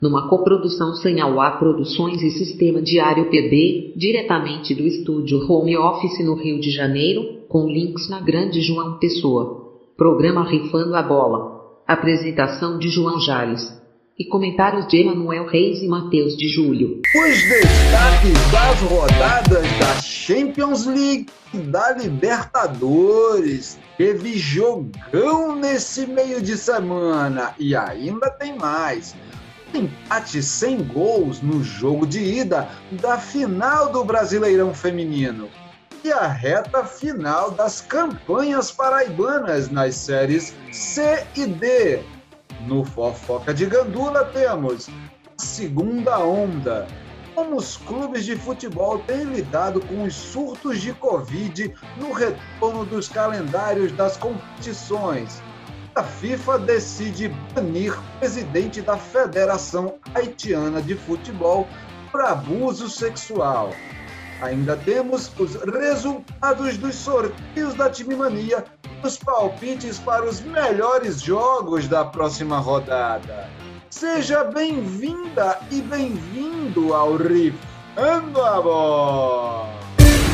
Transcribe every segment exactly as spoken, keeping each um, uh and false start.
numa coprodução Sanhauá Produções e Sistema Diário P B, diretamente do estúdio Home Office no Rio de Janeiro, com links na Grande João Pessoa. Programa Rifando a Bola. Apresentação de João Jales. E comentários de Emanuel Reis e Matheus de Júlio. Os destaques das rodadas da Champions League e da Libertadores. Teve jogão nesse meio de semana e ainda tem mais. Empate sem gols no jogo de ida da final do Brasileirão Feminino. E a reta final das campanhas paraibanas nas séries C e D. No Fofoca de Gandula temos a segunda onda. Como os clubes de futebol têm lidado com os surtos de Covid no retorno dos calendários das competições. A FIFA decide banir o presidente da Federação Haitiana de Futebol por abuso sexual. Ainda temos os resultados dos sorteios da Timimania e os palpites para os melhores jogos da próxima rodada. Seja bem-vinda e bem-vindo ao Rifando a Bola!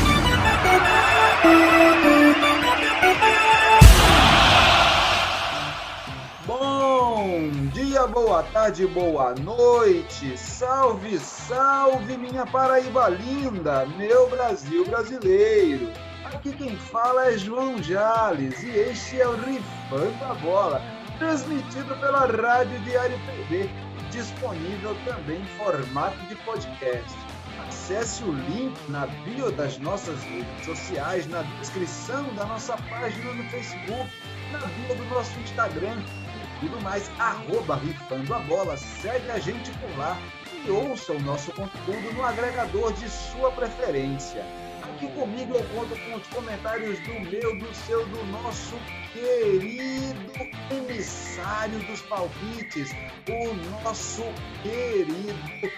Bom dia, boa tarde, boa noite, salve, salve minha Paraíba linda, meu Brasil brasileiro. Aqui quem fala é João Jales e este é o Rifando a Bola, transmitido pela Rádio Diário P B, disponível também em formato de podcast. Acesse o link na bio das nossas redes sociais, na descrição da nossa página no Facebook, na bio do nosso Instagram, tudo mais, arroba Rifando a Bola, segue a gente por lá e ouça o nosso conteúdo no agregador de sua preferência. Aqui comigo eu conto com os comentários do meu, do seu, do nosso querido emissário dos palpites, o nosso querido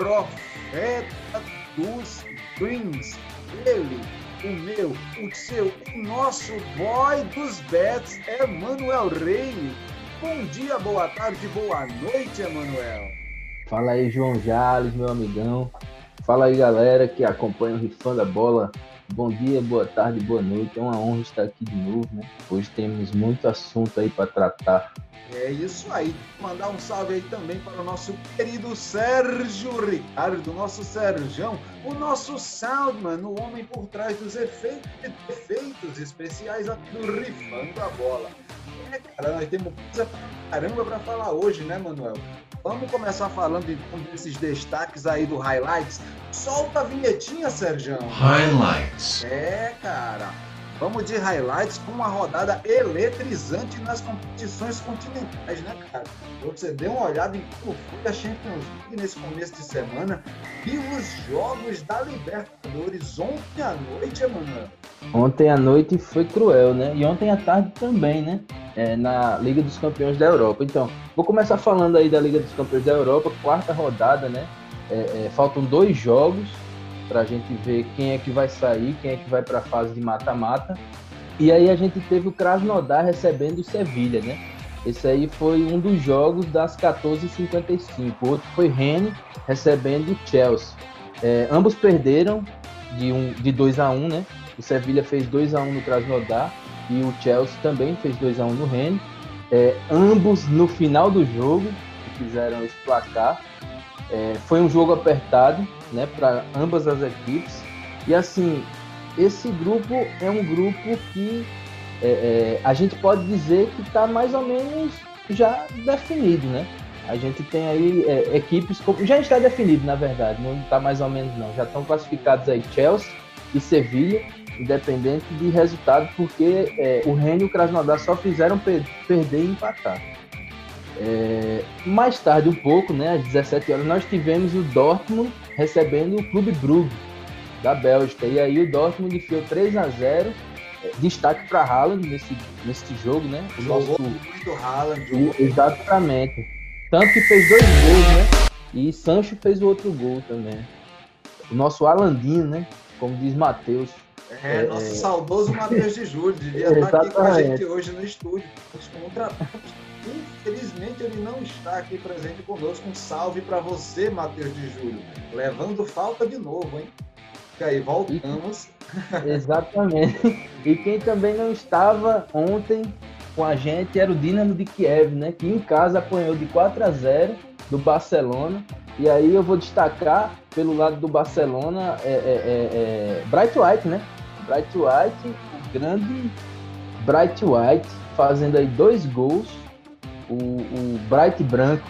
profeta dos greens, ele, o meu, o seu, o nosso boy dos bets, Emanuel Reis. Bom dia, boa tarde, boa noite, Emanuel. Fala aí, João Jales, meu amigão. Fala aí, galera que acompanha o Rifando a Bola. Bom dia, boa tarde, boa noite. É uma honra estar aqui de novo, né? Hoje temos muito assunto aí para tratar. É isso aí. Mandar um salve aí também para o nosso querido Sérgio Ricardo, nosso Serjão, o nosso Soundman, o homem por trás dos efeitos, efeitos especiais aqui do Rifando a Bola. É, cara, nós temos coisa pra caramba para falar hoje, né, Manuel? Vamos começar falando então desses destaques aí do Highlights. Solta a vinhetinha, Serjão. Highlights. É, cara. Vamos de Highlights com uma rodada eletrizante nas competições continentais, né, cara? Você deu uma olhada em como foi a Champions League nesse começo de semana e os jogos da Libertadores ontem à noite, Emanuel. Ontem à noite foi cruel, né? E ontem à tarde também, né? É, na Liga dos Campeões da Europa. Então, vou começar falando aí da Liga dos Campeões da Europa, quarta rodada, né? É, é, faltam dois jogos para a gente ver quem é que vai sair, quem é que vai para a fase de mata-mata. E aí a gente teve o Krasnodar recebendo o Sevilha, né? Esse aí foi um dos jogos das quatorze e cinquenta e cinco. O outro foi Rennes recebendo o Chelsea. É, ambos perderam de, um, de dois a um, né? O Sevilha fez dois a um no Krasnodar e o Chelsea também fez dois a um no Rennes. É, ambos no final do jogo fizeram esse placar. É, foi um jogo apertado, né, para ambas as equipes. E assim, esse grupo é um grupo que é, é, a gente pode dizer que está mais ou menos já definido, né? A gente tem aí é, equipes, já está definido, na verdade, não está mais ou menos não. Já estão classificados aí Chelsea e Sevilha, independente de resultado, porque é, o Rennes e o Krasnodar só fizeram per- perder e empatar. É, mais tarde um pouco, né, às dezessete horas, nós tivemos o Dortmund recebendo o Clube Brugge da Bélgica, e aí o Dortmund enfiou três a zero, é, destaque para Haaland nesse, nesse jogo, né? O Jogou nosso... muito Haaland. Jogou... Exatamente. Tanto que fez dois gols, né? E Sancho fez o outro gol também. O nosso Alandinho, né? Como diz Matheus. É, é, nosso é... saudoso Matheus de Júlio, devia estar aqui com a gente hoje no estúdio. Infelizmente ele não está aqui presente conosco. Um salve para você, Matheus de Júlio. Levando falta de novo, hein? E aí, voltamos. Exatamente. E quem também não estava ontem com a gente era o Dinamo de Kiev, né? Que em casa apanhou de quatro a zero do Barcelona. E aí eu vou destacar, pelo lado do Barcelona, é, é, é, é Bright White, né? Bright White, o grande Bright White, fazendo aí dois gols. O, o Bright Branco,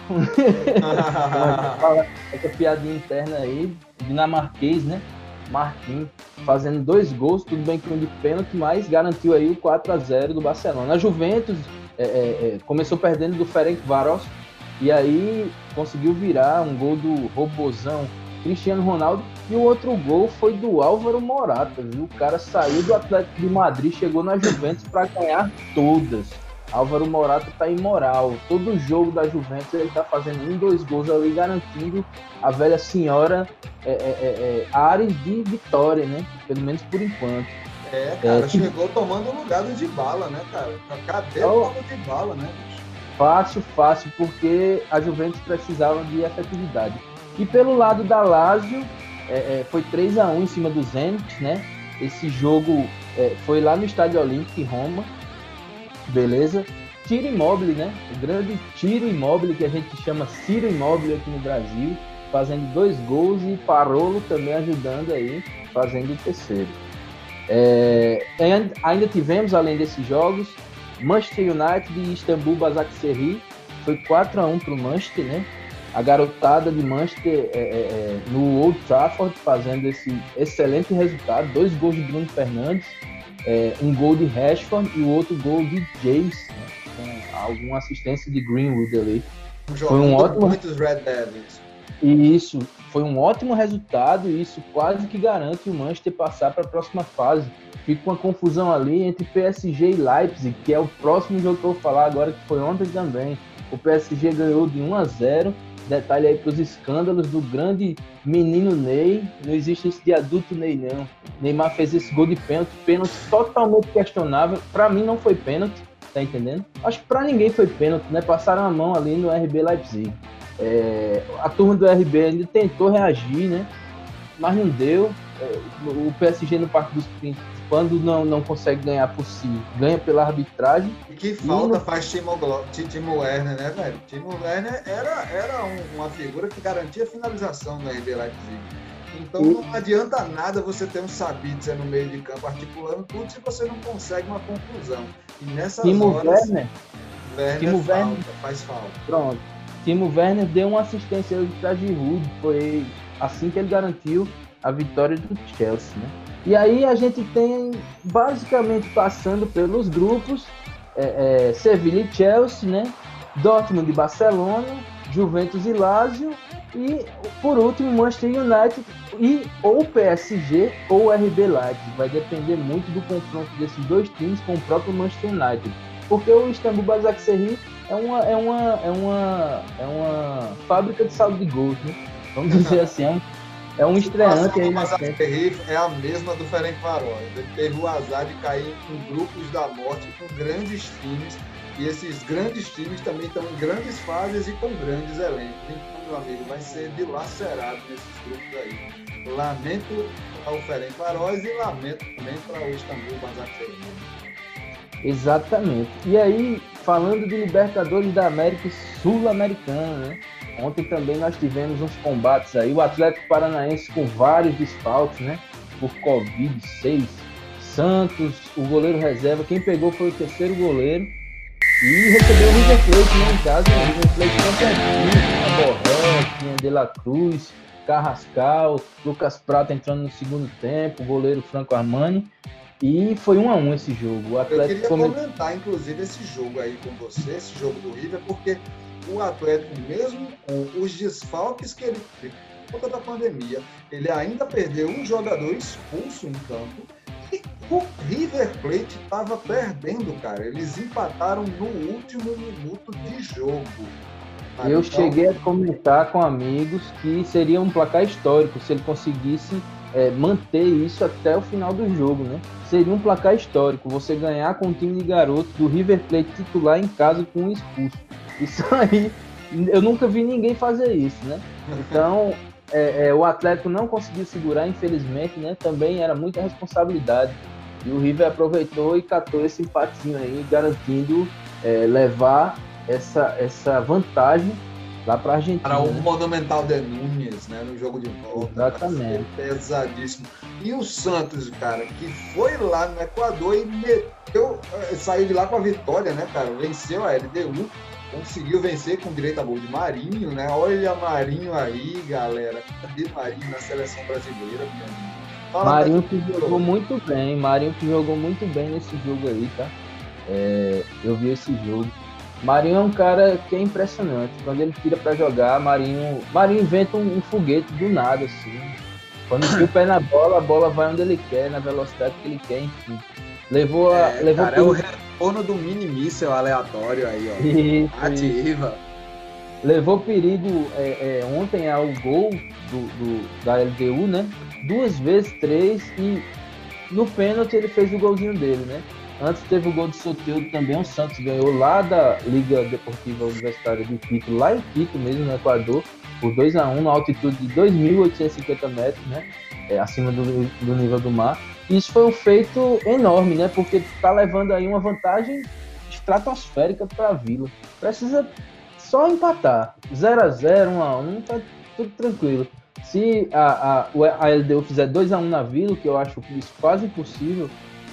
essa piadinha interna aí, dinamarquês, né? Marquinhos, fazendo dois gols, tudo bem que um de pênalti, mas garantiu aí o quatro a zero do Barcelona. A Juventus é, é, é, começou perdendo do Ferencváros e aí conseguiu virar um gol do robozão Cristiano Ronaldo, e o outro gol foi do Álvaro Morata, viu? O cara saiu do Atlético de Madrid, chegou na Juventus para ganhar todas. Álvaro Morata tá imoral. Todo jogo da Juventus ele tá fazendo um, dois gols ali, garantindo a velha senhora é, é, é, ares de vitória, né? Pelo menos por enquanto. É, cara, é, chegou que... tomando o lugar do Dybala, né, cara? Cadê o oh, Dybala, né? Fácil, fácil, porque a Juventus precisava de efetividade. E pelo lado da Lazio, é, é, foi três a um em cima do Zenit, né? Esse jogo é, foi lá no Estádio Olímpico, em Roma. Beleza? Ciro Immobile, né? O grande Ciro Immobile, que a gente chama Ciro Immobile aqui no Brasil, fazendo dois gols, e Parolo também ajudando aí, fazendo o terceiro. É... Ainda tivemos, além desses jogos, Manchester United e Istambul Basaksehir, foi quatro a um para o Manchester, né? A garotada de Manchester é, é, é, no Old Trafford fazendo esse excelente resultado, dois gols de Bruno Fernandes, É, um gol de Rashford e o outro gol de James, né, com alguma assistência de Greenwood ali. Foi um ótimo muitos Red Devils. E isso foi um ótimo resultado, e isso quase que garante o Manchester passar para a próxima fase. Fica uma confusão ali entre P S G e Leipzig, que é o próximo jogo que eu vou falar agora, que foi ontem também. O P S G ganhou de um a zero. Detalhe aí para os escândalos do grande menino Ney. Não existe esse de adulto Ney, não. Neymar fez esse gol de pênalti, pênalti totalmente questionável. Para mim não foi pênalti, tá entendendo? Acho que para ninguém foi pênalti, né? Passaram a mão ali no R B Leipzig. É, a turma do R B ainda tentou reagir, né? Mas não deu. É, o P S G no Parque dos Príncipes, quando não, não consegue ganhar por si, ganha pela arbitragem. E que falta e no... faz Timo, Timo Werner, né, velho? Timo Werner era, era um, uma figura que garantia a finalização do R B Leipzig. Então e... não adianta nada você ter um Sabitzer no meio de campo articulando tudo se você não consegue uma conclusão. E nessas Timo horas, Werner, Werner Timo falta, Werner faz falta. Pronto. Timo Werner deu uma assistência para Giroud, foi assim que ele garantiu a vitória do Chelsea, né? E aí a gente tem, basicamente, passando pelos grupos, é, é, Sevilla e Chelsea, né? Dortmund e Barcelona, Juventus e Lazio, e, por último, Manchester United e ou P S G ou R B Leipzig. Vai depender muito do confronto desses dois times com o próprio Manchester United. Porque o Istambul Basaksehir é uma, é uma, é uma, é uma fábrica de saldo de gols, né? Vamos dizer assim, é um É um estreante aí na frente. É a mesma do Ferencváros. Ele teve o azar de cair em grupos da morte com grandes times, e esses grandes times também estão em grandes fases e com grandes elencos. Então, meu amigo, vai ser dilacerado nesses grupos aí. Lamento para o Ferencváros e lamento também para o Istambul Basaksehir. Exatamente. E aí, falando de Libertadores da América e Sul-Americana, né? Ontem também nós tivemos uns combates aí, o Atlético Paranaense com vários desfalques, né? Por covid seis. Santos, o goleiro reserva, quem pegou foi o terceiro goleiro. E recebeu o River Plate, né? Em casa, o River Plate completinho, a Borré, tinha De La Cruz, Carrascal, Lucas Prata entrando no segundo tempo, o goleiro Franco Armani. E foi um a um esse jogo. O Atlético Eu queria comentar, inclusive, esse jogo aí com você, esse jogo do River, porque o Atlético, mesmo com os desfalques que ele teve por conta da pandemia, ele ainda perdeu um jogador expulso em campo, e o River Plate estava perdendo, cara. Eles empataram no último minuto de jogo. Eu então... cheguei a comentar com amigos que seria um placar histórico se ele conseguisse é, manter isso até o final do jogo, né? Seria um placar histórico, você ganhar com um time de garoto do River Plate titular em casa com um expulso. Isso aí, eu nunca vi ninguém fazer isso, né? Então, é, é, o Atlético não conseguiu segurar, infelizmente, né? Também era muita responsabilidade. E o River aproveitou e catou esse empatinho aí, garantindo é, levar essa, essa vantagem lá para a Argentina. Para o né? Monumental de Núñez, né, no jogo de volta. Exatamente. Pesadíssimo. E o Santos, cara, que foi lá no Equador e meteu, saiu de lá com a vitória, né, cara? Venceu a L D U, conseguiu vencer com direito a gol de Marinho, né? Olha Marinho aí, galera. Cadê Marinho na seleção brasileira, meu amigo? Fala, Marinho que jogou muito bem, Marinho que jogou muito bem nesse jogo aí, tá? É, eu vi esse jogo. Marinho é um cara que é impressionante. Quando ele tira pra jogar, Marinho, Marinho inventa um, um foguete do nada, assim. Quando enfia o pé na bola, a bola vai onde ele quer, na velocidade que ele quer, enfim. Levou a. É, levou cara, é o retorno do mini míssel aleatório aí, ó. Isso, Ativa. Isso. Levou perigo é, é, ontem ao gol do, do, da L D U, né? Duas vezes, três, e no pênalti ele fez o golzinho dele, né? Antes teve o gol de Soteldo também, o Santos ganhou lá da Liga Deportiva Universitária de Quito, lá em Quito mesmo, no Equador, por dois a um, na altitude de dois mil oitocentos e cinquenta metros, né? É, acima do, do nível do mar. E isso foi um feito enorme, né? Porque tá levando aí uma vantagem estratosférica para a Vila. Precisa só empatar. zero a zero, um a um, tá tudo tranquilo. Se a, a, a L D U fizer dois a um na Vila, que eu acho isso quase impossível,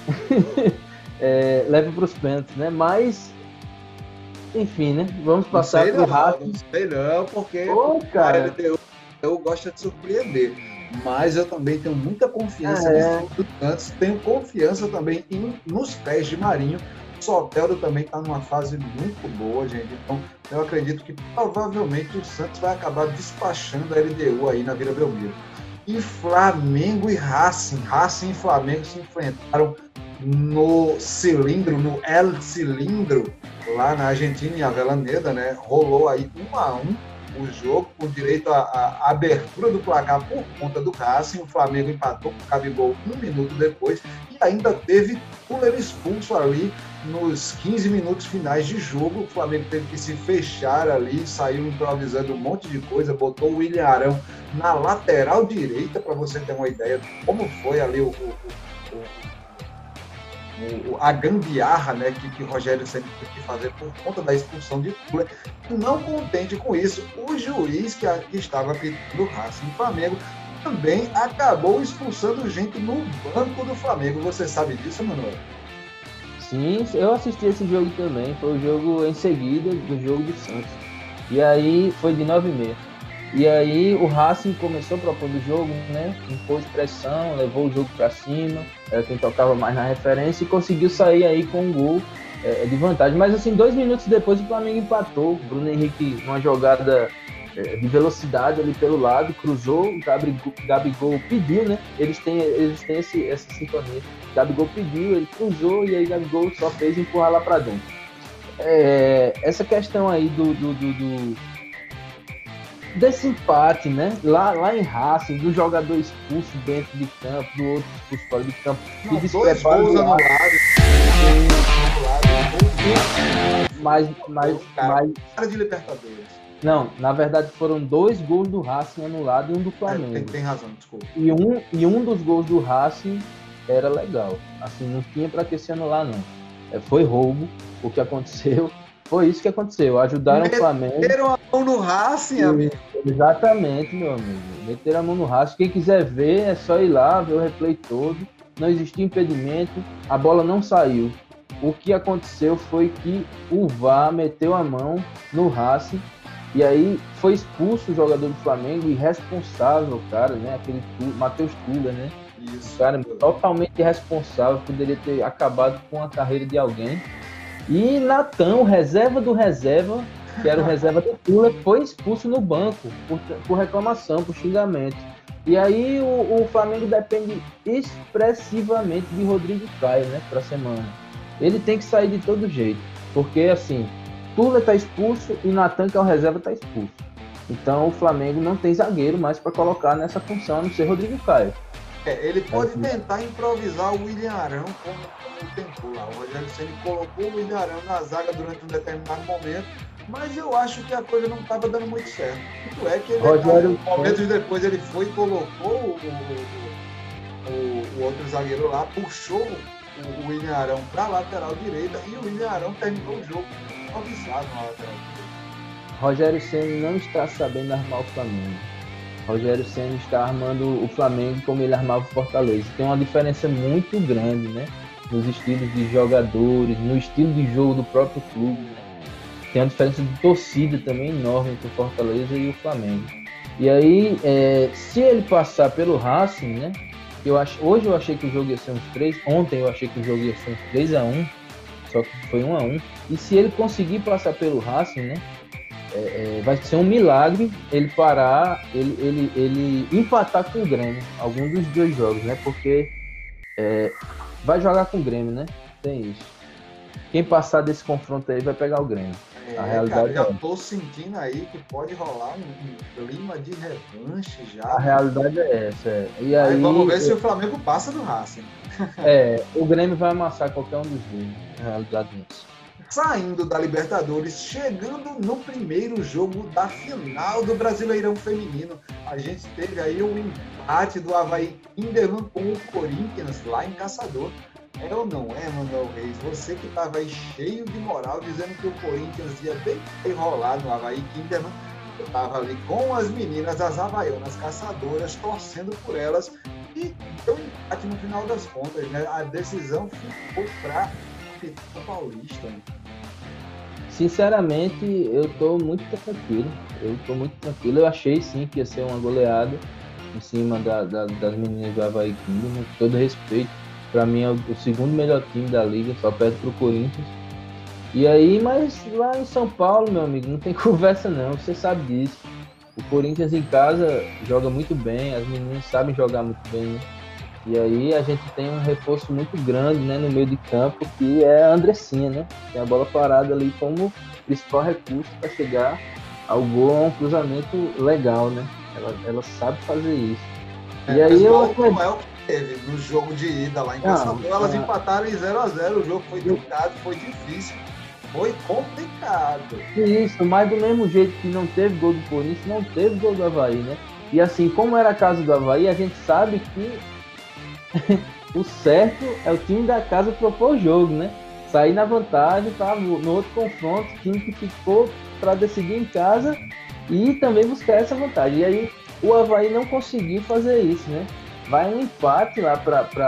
é, leva para os pênaltis, né? Mas, enfim, né? Vamos passar para o Racing. Não sei não, porque Pô, cara. a L D U eu gosto de surpreender. Mas eu também tenho muita confiança é. nesse time do Santos. Tenho confiança também em, nos pés de Marinho. Soteldo também está numa fase muito boa, gente. Então, eu acredito que provavelmente o Santos vai acabar despachando a L D U aí na Vila Belmiro. E Flamengo e Racing. Racing e Flamengo se enfrentaram no cilindro, no El Cilindro, lá na Argentina, em Avellaneda, né? Rolou aí um a um o jogo, com direito à abertura do placar por conta do Racing. O Flamengo empatou com o Gabigol um minuto depois e ainda teve Tuller expulso ali nos quinze minutos finais de jogo. O Flamengo teve que se fechar ali, saiu improvisando um monte de coisa, botou o William Arão na lateral direita, para você ter uma ideia de como foi ali o, o, o O, a gambiarra, né, que, que o Rogério sempre teve que fazer por conta da expulsão de Tuller. Não contente com isso, o juiz que, a, que estava apitando o Racing do Flamengo também acabou expulsando gente no banco do Flamengo. Você sabe disso, Manuel? Sim, eu assisti esse jogo também. Foi o jogo em seguida do jogo do Santos. E aí foi de nove e meia. E aí o Racing começou propondo o jogo, né? Impôs pressão, levou o jogo para cima, era quem tocava mais na referência e conseguiu sair aí com um gol é, de vantagem. Mas assim, dois minutos depois o Flamengo empatou. O Bruno Henrique, numa jogada é, de velocidade ali pelo lado, cruzou, o Gabigol, Gabigol pediu, né? Eles têm, eles têm esse, essa sintonia. O Gabigol pediu, ele cruzou e aí o Gabigol só fez empurrar lá para dentro. É, essa questão aí do... do, do, do desse empate, né? Lá, lá em Racing, do jogador expulso dentro de campo, do outro expulso fora de campo. Não, dois gols anulados. Mas, mas, mas... Cara de Libertadores. Não, na verdade foram dois gols do Racing anulados e um do Flamengo. É, tem, tem razão, desculpa. E um, e um dos gols do Racing era legal. Assim, não tinha pra que se anular, não. É, foi roubo o que aconteceu. Foi isso que aconteceu, ajudaram Meteram o Flamengo. Meteram a mão no Racing, amigo. Exatamente, meu amigo. Meteram a mão no Racing. Quem quiser ver, é só ir lá, ver o replay todo. Não existiu impedimento, a bola não saiu. O que aconteceu foi que o V A R meteu a mão no Racing e aí foi expulso o jogador do Flamengo, irresponsável, cara, né? Aquele Matheus Tuller, né? Isso. O cara totalmente irresponsável, poderia ter acabado com a carreira de alguém. E Natan, reserva do reserva, que era o reserva do Tuller, foi expulso no banco por, por reclamação, por xingamento. E aí o, o Flamengo depende expressivamente de Rodrigo Caio, né, para a semana. Ele tem que sair de todo jeito, porque assim, Tuller está expulso e Natan, que é o reserva, está expulso. Então o Flamengo não tem zagueiro mais para colocar nessa função, a não ser Rodrigo Caio. É, ele pode tentar improvisar o William Arão como, como tentou lá. O Rogério Ceni colocou o William Arão na zaga durante um determinado momento, mas eu acho que a coisa não estava dando muito certo. Tanto é que ele, Rogério... momentos depois ele foi e colocou o, o, o, o outro zagueiro lá, puxou o William Arão para a lateral direita e o William Arão terminou o jogo improvisado na lateral direita. Rogério Ceni não está sabendo armar o Flamengo. Rogério Ceni está armando o Flamengo como ele armava o Fortaleza. Tem uma diferença muito grande, né? Nos estilos de jogadores, no estilo de jogo do próprio clube, né? Tem uma diferença de torcida também enorme entre o Fortaleza e o Flamengo. E aí, é, se ele passar pelo Racing, né? Eu ach... Hoje eu achei que o jogo ia ser uns três, ontem eu achei que o jogo ia ser uns três a um, só que foi um a um. E se ele conseguir passar pelo Racing, né? É, é, vai ser um milagre ele parar, ele, ele, ele empatar com o Grêmio, algum dos dois jogos, né? Porque é, vai jogar com o Grêmio, né? Tem isso. Quem passar desse confronto aí vai pegar o Grêmio. É, a realidade cara, já é. tô sentindo aí que pode rolar um, um clima de revanche já. A realidade é essa. É. E aí, aí vamos ver eu... se o Flamengo passa do Racing. É, o Grêmio vai amassar qualquer um dos dois. A realidade é essa. Saindo da Libertadores, chegando no primeiro jogo da final do Brasileirão Feminino. A gente teve aí um empate do Avaí Kinderman com o Corinthians lá em Caçador. É ou não é, Manuel Reis? Você que estava aí cheio de moral, dizendo que o Corinthians ia bem enrolar no Avaí Kinderman. Eu estava ali com as meninas, as havaianas caçadoras, torcendo por elas. E deu um empate no final das contas, né? A decisão ficou para o Paulista. Sinceramente, eu tô muito tranquilo. Eu tô muito tranquilo. Eu achei sim que ia ser uma goleada em cima da, da, das meninas do Avaí Kinderman, com todo respeito. Para mim é o, o segundo melhor time da liga, só perto pro Corinthians. E aí, mas lá em São Paulo, meu amigo, não tem conversa não, você sabe disso. O Corinthians em casa joga muito bem, as meninas sabem jogar muito bem, né? E aí a gente tem um reforço muito grande, né, no meio de campo, que é a Andressinha, né? Tem a bola parada ali como principal recurso para chegar ao gol, a um cruzamento legal, né? Ela, ela sabe fazer isso. É, e aí eu não é o que teve no jogo de ida lá em Caçador, elas é... empataram em zero a zero, o jogo foi truncado, foi difícil, foi complicado. Isso, mas do mesmo jeito que não teve gol do Corinthians, não teve gol do Avaí, né? E assim, como era a casa do Avaí, a gente sabe que o certo é o time da casa propor o jogo, né? Sair na vantagem para no outro confronto, o time que ficou para decidir em casa e também buscar essa vantagem. E aí o Avaí não conseguiu fazer isso, né? Vai um empate lá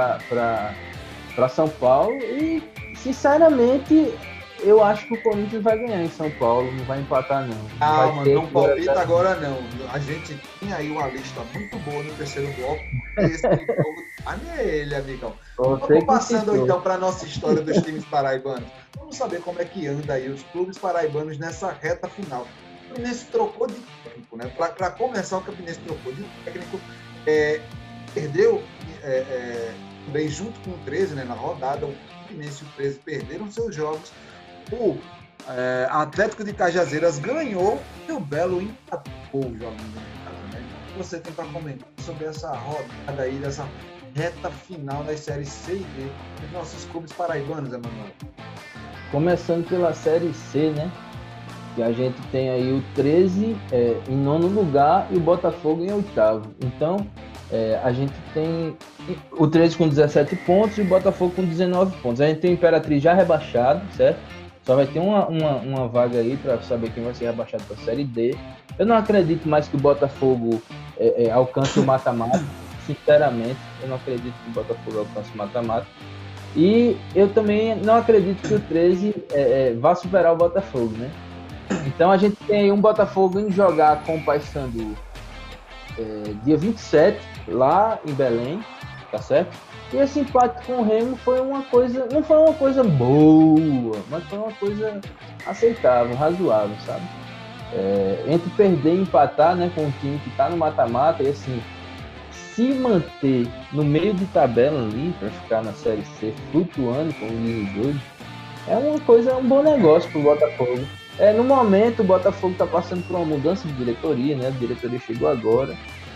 para São Paulo e, sinceramente, eu acho que o Corinthians vai ganhar em São Paulo, não vai empatar não. Ah, mano, não palpita agora não. A gente tinha aí uma lista muito boa no terceiro bloco. Esse jogo tá nele, amigão. Vamos passando então para a nossa história dos times paraibanos. Vamos saber como é que anda aí os clubes paraibanos nessa reta final. O Campinense trocou de técnico, né? Para começar, o Campinense trocou de técnico. É, perdeu é, é, bem junto com o treze, né? Na rodada, o Campinense e o treze perderam seus jogos. O é, Atlético de Cajazeiras ganhou e o Belo empatou o jogo em casa, né? O que você tem para comentar sobre essa rodada aí, dessa reta final das séries C e D dos nossos clubes paraibanos, Emanuel? Começando pela série C, né? Que a gente tem aí o treze é, em nono lugar e o Botafogo em oitavo. Então, é, a gente tem o treze com dezessete pontos e o Botafogo com dezenove pontos. A gente tem o Imperatriz já rebaixado, certo? Só vai ter uma, uma, uma vaga aí para saber quem vai ser rebaixado para a Série D. Eu não acredito mais que o Botafogo é, é, alcance o mata-mata. Sinceramente, eu não acredito que o Botafogo alcance o mata-mata. E eu também não acredito que o treze é, é, vá superar o Botafogo, né? Então a gente tem aí um Botafogo indo jogar com o Paysandu é, dia vinte e sete, lá em Belém, tá certo? E esse empate com o Remo foi uma coisa, não foi uma coisa boa, mas foi uma coisa aceitável, razoável, sabe? É, entre perder e empatar, né, com um time que tá no mata-mata, e assim, se manter no meio de tabela ali, para ficar na Série C, flutuando, como diz o Júlio, é uma coisa, um bom negócio pro Botafogo. É, no momento, o Botafogo tá passando por uma mudança de diretoria, né? A diretoria chegou agora.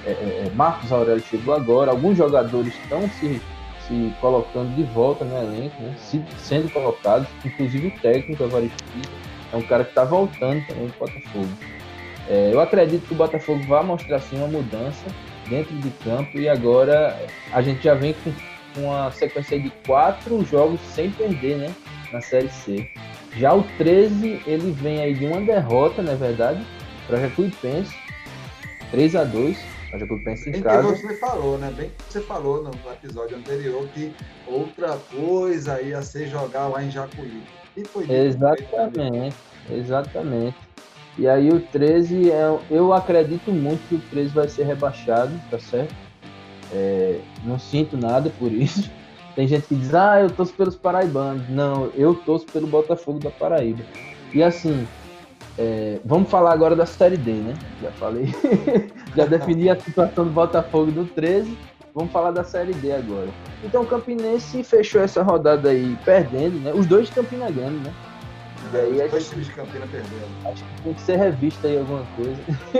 é, é, Marcos Aurélio chegou agora, alguns jogadores estão se, se colocando de volta no elenco, né? Se, sendo colocados, inclusive o técnico, Evaristo Pita, é um cara que está voltando também do Botafogo. É, eu acredito que o Botafogo vai mostrar sim uma mudança dentro de campo, e agora a gente já vem com uma sequência de quatro jogos sem perder, né, na Série C. Já o treze, ele vem aí de uma derrota, na verdade, para Jacuipense, três a dois, para Jacuipense em casa. Bem que você falou, né? Bem que você falou no episódio anterior que outra coisa ia ser jogar lá em Jacuí. E foi exatamente, exatamente. E aí o treze, é, eu acredito muito que o treze vai ser rebaixado, tá certo? É, não sinto nada por isso. Tem gente que diz, ah, eu torço pelos paraibanos. Não, eu torço pelo Botafogo da Paraíba. E assim, é, vamos falar agora da Série D, né? Já falei, já defini a situação do Botafogo do treze. Vamos falar da Série D agora. Então o Campinense fechou essa rodada aí perdendo, né? Os dois de Campina Grande, né? E aí, os dois times de Campina perdendo. Acho que tem que ser revista aí alguma coisa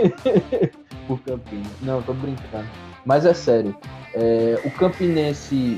por Campina. Não, tô brincando. Mas é sério, é, o Campinense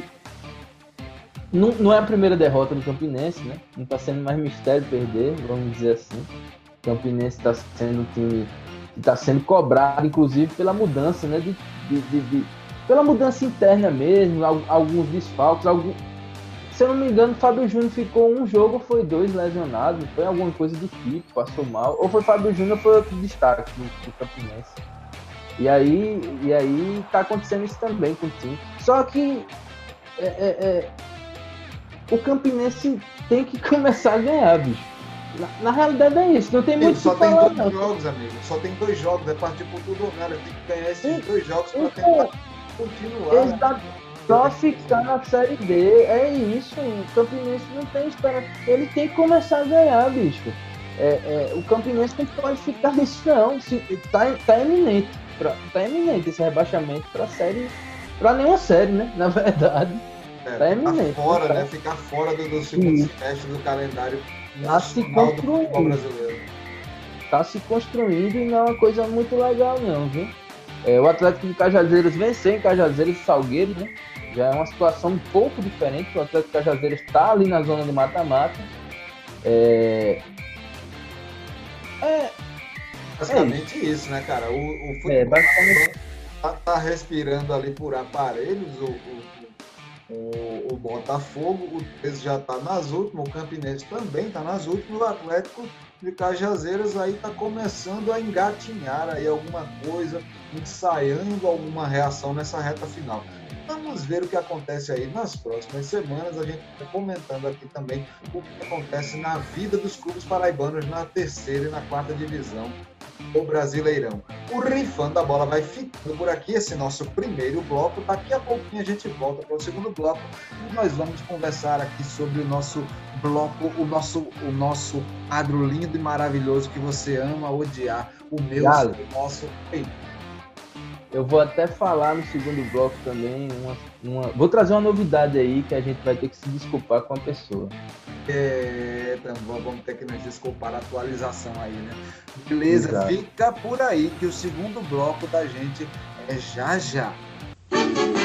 não, não é a primeira derrota do Campinense, né? Não está sendo mais mistério perder, vamos dizer assim. O Campinense está sendo um time que está sendo cobrado, inclusive, pela mudança, né? De, de, de, de, pela mudança interna mesmo, alguns desfalques. Algum... Se eu não me engano, o Fábio Júnior ficou um jogo ou foi dois lesionados, não foi alguma coisa do tipo, passou mal. Ou foi Fábio Júnior ou foi outro destaque do, do Campinense. E aí, e aí tá acontecendo isso também com o time. Só que é, é, é, o Campinense tem que começar a ganhar, bicho. Na, na realidade é isso, não tem muito o que falar. Só tem não. dois jogos, amigo. Só tem dois jogos, é partir por tudo ou nada. Tem que ganhar esses e, dois jogos pra então, tentar continuar. Exato. Só ficar na Série D, é isso. O Campinense não tem esperança. Ele tem que começar a ganhar, bicho. É, é, o Campinense não pode ficar nisso, não. Se, tá, tá iminente. Pra, tá iminente esse rebaixamento pra série, pra nenhuma série, né? Na verdade. É, tá iminente. Ficar fora, tá? né? Ficar fora do, do segundo semestre do calendário tá se nacional do futebol construindo. brasileiro. Tá se construindo e não é uma coisa muito legal, não, viu? É, o Atlético de Cajazeiras venceu em Cajazeiras e Salgueiro, né? Já é uma situação um pouco diferente. O Atlético de Cajazeiras tá ali na zona de mata-mata. É... É... Basicamente é isso. isso, né, cara? O, o futebol é, basicamente... tá, tá respirando ali por aparelhos, o, o, o, o Botafogo, o treze já tá nas últimas, o Campinense também tá nas últimas, o Atlético de Cajazeiras aí tá começando a engatinhar aí alguma coisa, ensaiando alguma reação nessa reta final. Vamos ver o que acontece aí nas próximas semanas. A gente está comentando aqui também o que acontece na vida dos clubes paraibanos na terceira e na quarta divisão do Brasileirão. O Rifando a Bola vai ficando por aqui, esse nosso primeiro bloco. Daqui a pouquinho a gente volta para o segundo bloco e nós vamos conversar aqui sobre o nosso bloco, o nosso, o nosso quadro lindo e maravilhoso que você ama odiar, o meu, Galo. o nosso. Ei. Eu vou até falar no segundo bloco também, uma, uma... vou trazer uma novidade aí que a gente vai ter que se desculpar com a pessoa. É, então vamos ter que nos desculpar a atualização aí, né? Beleza, Exato. Fica por aí que o segundo bloco da gente é já já.